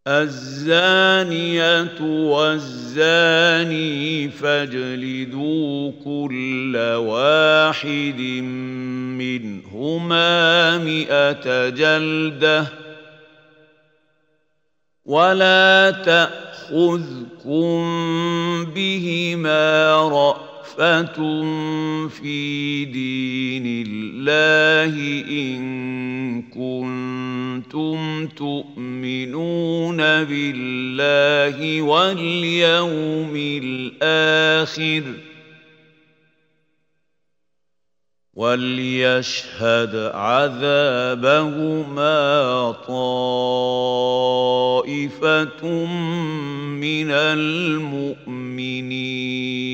الزانية والزاني فاجلدوا كل واحد منهما 100 جلدة ولا تأخذكم بهما رأفة في دين الله إن كنتم تؤمنون بالله واليوم الآخر وليشهد عذابهما طائفة من المؤمنين.